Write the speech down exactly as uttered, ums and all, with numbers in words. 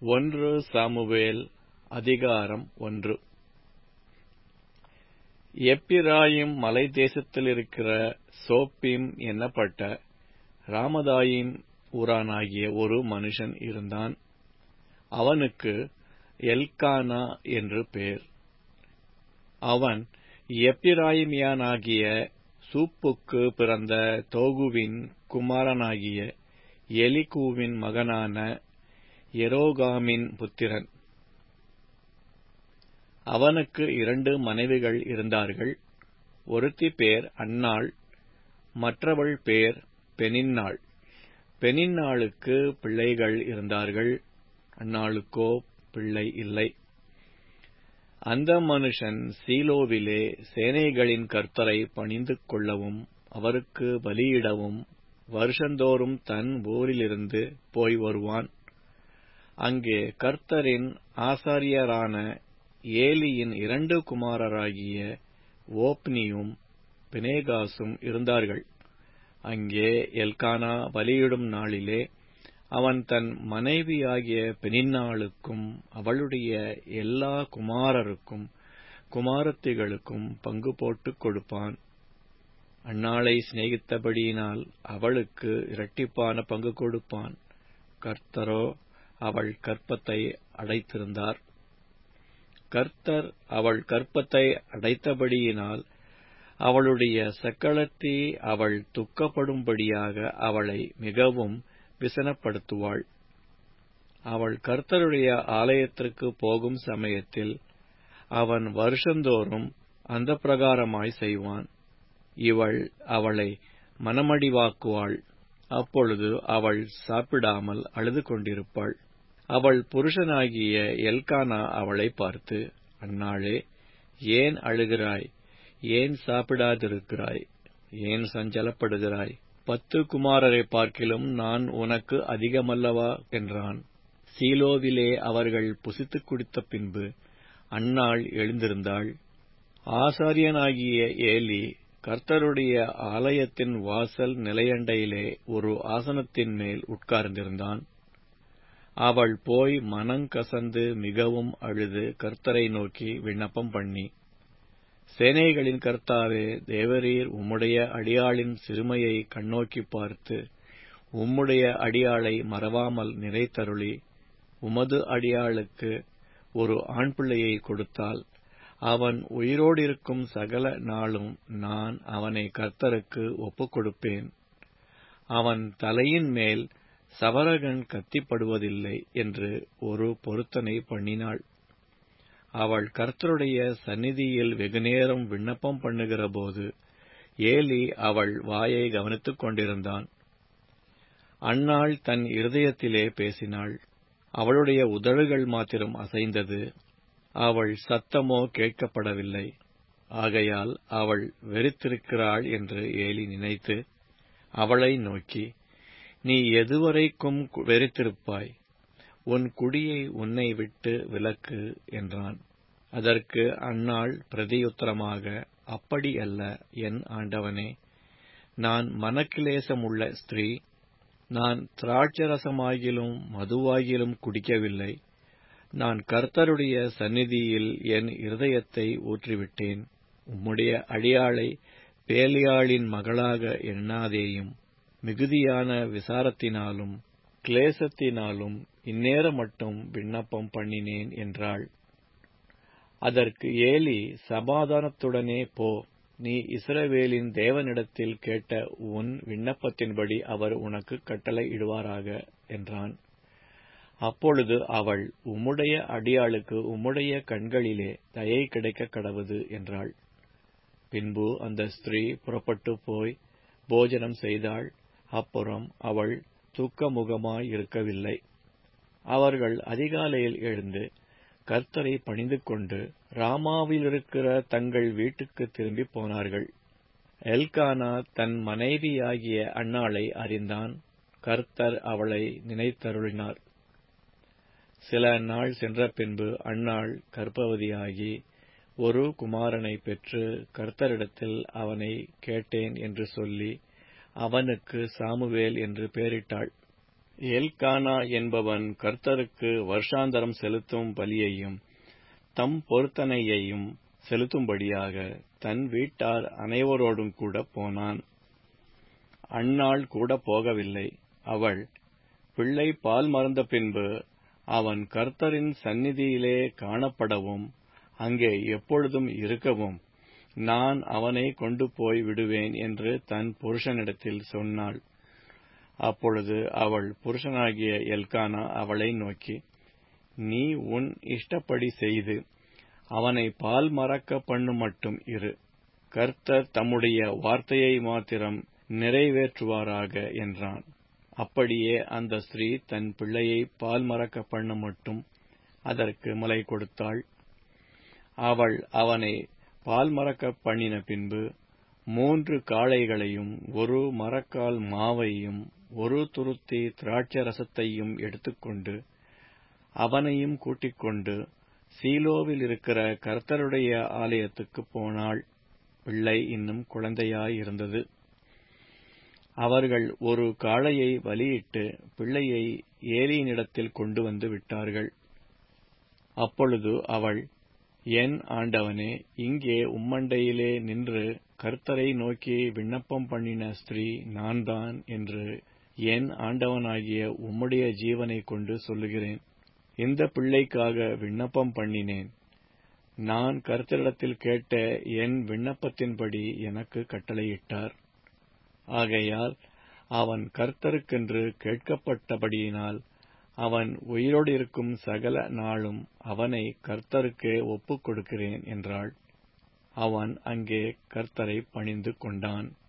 ஒன்று சாமுவேல் அதிகாரம் ஒன்று. எப்பிராயீம் மலை தேசத்திலிருக்கிற சோப்பீம் என்னப்பட்ட ராமதாயீம் ஊரானாகிய ஒரு மனுஷன் இருந்தான். அவனுக்கு எல்க்கானா என்று பேர். அவன் எப்பிராயீமியனாகிய சூப்புக்கு பிறந்த தோகுவின் குமாரனாகிய எலிகூவின் மகனான எரோகாமின் புத்திரன். அவனுக்கு இரண்டு மனைவிகள் இருந்தார்கள். ஒருத்தி பேர் அன்னாள், மற்றவள் பேர் பெனின்னாள். பெனின்னாளுக்கு பிள்ளைகள் இருந்தார்கள், அன்னாளுக்கோ பிள்ளை இல்லை. அந்த மனுஷன் சீலோவிலே சேனைகளின் கர்த்தரை பணிந்து கொள்ளவும் அவருக்கு பலியிடவும் வருஷந்தோறும் தன் ஊரிலிருந்து போய் வருவான். அங்கே கர்த்தரின் ஆசாரியரான ஏலியின் இரண்டு குமாரராகிய ஓப்னியும் பினேகாசும் இருந்தார்கள். அங்கே எல்க்கானா பலியிடும் நாளிலே அவன் தன் மனைவியாகிய பெனின்னாளுக்கும் அவளுடைய எல்லா குமாரருக்கும் குமாரத்திகளுக்கும் பங்கு போட்டுக் கொடுப்பான். அன்னாளை சிநேகித்தபடியினால் அவளுக்கு இரட்டிப்பான பங்கு கொடுப்பான். கர்த்தரோ அவள் கர்ப்பத்தை அடைத்திருந்தார். கர்த்தர் அவள் கர்ப்பத்தை அடைத்தபடியினால் அவளுடைய சக்களத்தி அவள் துக்கப்படும்படியாக அவளை மிகவும் விசனப்படுத்துவாள். அவள் கர்த்தருடைய ஆலயத்திற்கு போகும் சமயத்தில் அவன் வருஷந்தோறும் அந்த பிரகாரமாய் செய்வான். இவள் அவளை மனமடிவாக்குவாள். அப்பொழுது அவள் சாப்பிடாமல் அழுது கொண்டிருப்பாள். அவள் புருஷனாகிய எல்க்கானா அவளை பார்த்து, அன்னாளே, ஏன் அழுகிறாய்? ஏன் சாப்பிடாதிருக்கிறாய்? ஏன் சஞ்சலப்படுகிறாய்? பத்து குமாரரை பார்க்கிலும் நான் உனக்கு அதிகமல்லவா என்றான். சீலோவிலே அவர்கள் புசித்துக் குடித்த பின்பு அன்னாள் எழுந்திருந்தாள். ஆசாரியனாகிய ஏலி கர்த்தருடைய ஆலயத்தின் வாசல் நிலையண்டையிலே ஒரு ஆசனத்தின் மேல் உட்கார்ந்திருந்தான். அவள் போய் மனங்கசந்து மிகவும் அழுது கர்த்தரை நோக்கி விண்ணப்பம் பண்ணி, சேனைகளின் கர்த்தாவே, தேவரீர் உம்முடைய அடியாளின் சிறுமையை கண்ணோக்கி பார்த்து உம்முடைய அடியாளை மறவாமல் நிறைத்தருளி உமது அடியாளுக்கு ஒரு ஆண் பிள்ளையை கொடுத்தால் அவன் உயிரோடிருக்கும் சகல நாளும் நான் அவனை கர்த்தருக்கு ஒப்புக் கொடுப்பேன். அவன் தலையின் மேல் சவரகன் கத்திப்படுவதில்லை என்று ஒரு பொருத்தனை பண்ணினாள். அவள் கர்த்தருடைய சந்நிதியில் வெகுநேரம் விண்ணப்பம் பண்ணுகிற போது ஏலி அவள் வாயை கவனித்துக் கொண்டிருந்தான். அன்னாள் தன் இருதயத்திலே பேசினாள். அவளுடைய உதடுகள் மாத்திரம் அசைந்தது. அவள் சத்தமோ கேட்கப்படவில்லை. ஆகையால் அவள் வெறித்திருக்கிறாள் என்று ஏலி நினைத்து அவளை நோக்கி, நீ எதுவரைக்கும் வெறித்திருப்பாய்? உன் குடியை உன்னை விட்டு விலக்கு என்றான். அதற்கு அன்னாள் பிரதியுத்தரமாக, அப்படியல்ல என் ஆண்டவனே, நான் மனக்கிலேசமுள்ள ஸ்திரீ. நான் திராட்சரசமாகிலும் மதுவாகிலும் குடிக்கவில்லை. நான் கர்த்தருடைய சந்நிதியில் என் இருதயத்தை ஊற்றிவிட்டேன். உம்முடைய அடியாளை பேலியாளின் மகளாக எண்ணாதேயும். மிகுதியான விசாரத்தினாலும் கிளேசத்தினாலும் இந்நேர மட்டும் விண்ணப்பம் பண்ணினேன் என்றாள். அதற்கு ஏலி, சமாதானத்துடனே போ, நீ இஸ்ரவேலின் தேவனிடத்தில் கேட்ட உன் விண்ணப்பத்தின்படி அவர் உனக்கு கட்டளை இடுவாராக என்றான். அப்பொழுது அவள், உம்முடைய அடியாளுக்கு உம்முடைய கண்களிலே தயை கிடைக்க கடவுது என்றாள். பின்பு அந்த ஸ்திரீ புறப்பட்டு போய் போஜனம் செய்தாள். அப்புறம் அவள் துக்கமுகமாய் இருக்கவில்லை. அவர்கள் அதிகாலையில் எழுந்து கர்த்தரை பணிந்து கொண்டு ராமாவிலிருக்கிற தங்கள் வீட்டுக்கு திரும்பி போனார்கள். எல்க்கானா தன் மனைவியாகிய அன்னாளை அறிந்தான். கர்த்தர் அவளை நினைத்தருளினார். சில நாள் சென்ற பின்பு அன்னாள் கர்ப்பவதியாகி ஒரு குமாரனை பெற்று கர்த்தரிடத்தில் அவனை கேட்டேன் என்று சொல்லி அவனுக்கு சாமுவேல் என்று பெயரிட்டாள். எல்கானா என்பவன் கர்த்தருக்கு வருஷாந்தரம் செலுத்தும் பலியையும் தம் பொருத்தனையையும் செலுத்தும்படியாக தன் வீட்டார் அனைவரோடும் கூட போனான். அன்னாள் கூட போகவில்லை. அவள், பிள்ளை பால் மறந்த பின்பு அவன் கர்த்தரின் சந்நிதியிலே காணப்படவும் அங்கே எப்பொழுதும் இருக்கவும் நான் அவனை கொண்டு போய் விடுவேன் என்று தன் புருஷனிடத்தில் சொன்னாள். அப்பொழுது அவள் புருஷனாகிய எல்கானா அவளை நோக்கி, நீ உன் இஷ்டப்படி செய்து அவனை பால் மறக்க பண்ணுமட்டும் இரு. கர்த்தர் தம்முடைய வார்த்தையை மாத்திரம் நிறைவேற்றுவாராக என்றான். அப்படியே அந்த ஸ்திரீ தன் பிள்ளையை பால் மறக்க பண்ண மட்டும் அதற்கு முலை கொடுத்தாள். அவள் அவனை பால் மறக்க பண்ணின பின்பு மூன்று காளைகளையும் ஒரு மரக்கால் மாவையும் ஒரு துருத்தி திராட்சை ரசத்தையும் எடுத்துக்கொண்டு அவனையும் கூட்டிக் கொண்டு சீலோவில் இருக்கிற கர்த்தருடைய ஆலயத்துக்கு போனாள். பிள்ளை இன்னும் குழந்தையாயிருந்தது. அவர்கள் ஒரு காளையை பலியிட்டு பிள்ளையை ஏலியினிடத்தில் கொண்டு வந்து விட்டார்கள். அப்பொழுது அவள், என் ஆண்டவனே, இங்கே உம்மண்டையிலே நின்று கர்த்தரை நோக்கி விண்ணப்பம் பண்ணின ஸ்திரீ நான்தான் என்று என் ஆண்டவனாகிய உம்முடைய ஜீவனை கொண்டு சொல்லுகிறேன். இந்த பிள்ளைக்காக விண்ணப்பம் பண்ணினேன். நான் கர்த்தரிடத்தில் கேட்ட என் விண்ணப்பத்தின்படி எனக்கு கட்டளையிட்டார். ஆகையால் அவன் கர்த்தருக்கென்று கேட்கப்பட்டபடியினால் அவன் உயிரோடு இருக்கும் சகல நாளும் அவனை கர்த்தருக்கே ஒப்புக் கொடுக்கிறேன் என்றாள். அவன் அங்கே கர்த்தரை பணிந்து கொண்டான்.